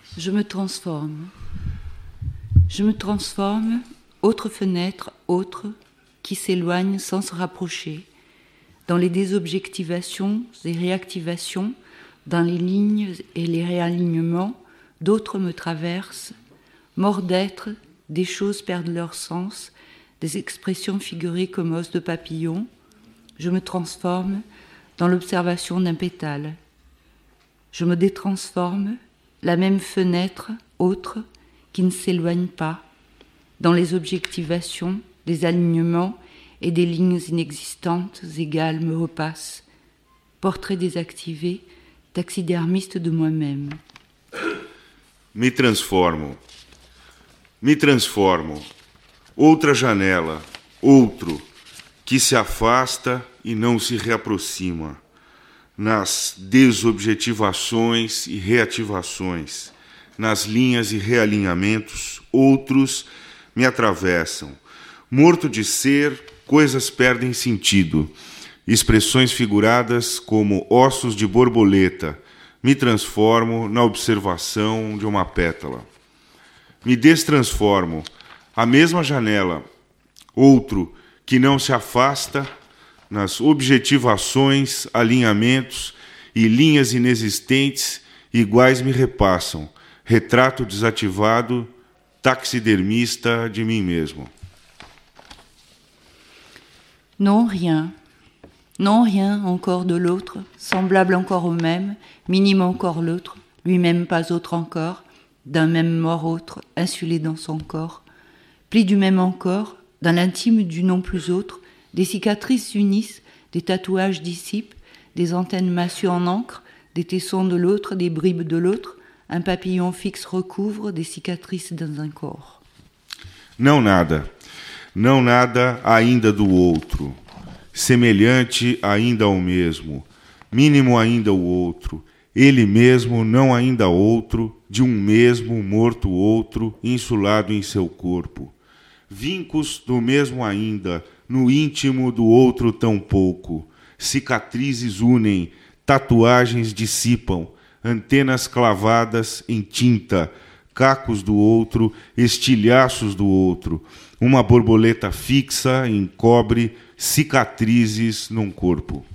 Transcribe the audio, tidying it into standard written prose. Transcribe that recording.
Je me transforme. Je me transforme, autre fenêtre, autre, qui s'éloigne sans se rapprocher, dans les désobjectivations et réactivations, dans les lignes et les réalignements, d'autres me traversent, morts d'être, des choses perdent leur sens, des expressions figurées comme os de papillon. Je me transforme dans l'observation d'un pétale. Je me détransforme, la même fenêtre, autre, qui ne s'éloigne pas, dans les objectivations, des alignements et des lignes inexistantes égales me repassent. Portrait désactivé, taxidermiste de moi-même. Me transformo. Me transformo. Outra janela, outro, que se afasta e não se reaproxima, nas desobjetivações e reativações, nas linhas e realinhamentos, outros me atravessam. Morto de ser, coisas perdem sentido. Expressões figuradas como ossos de borboleta. Me transformo na observação de uma pétala. Me destransformo. A mesma janela. Outro que não se afasta nas objetivações, alinhamentos e linhas inexistentes iguais me repassam. Retrato desativado, taxidermista de mim mesmo. Non, rien. Non, rien encore de l'autre, semblable encore au même, minime encore l'autre, lui-même pas autre encore, d'un même mort autre, insulé dans son corps. Pli du même encore, dans l'intime du non plus autre, des cicatrices s'unissent, des tatouages dissipent, des antennes massues en encre, des tessons de l'autre, des bribes de l'autre, un papillon fixe recouvre des cicatrices dans un corps. Não nada ainda do outro, semelhante ainda ao mesmo, mínimo ainda o outro, ele mesmo não ainda outro, de um mesmo morto outro, insulado em seu corpo. Vincos do mesmo ainda, no íntimo do outro tão pouco. Cicatrizes unem, tatuagens dissipam, antenas clavadas em tinta, cacos do outro, estilhaços do outro. Uma borboleta fixa encobre cicatrizes num corpo.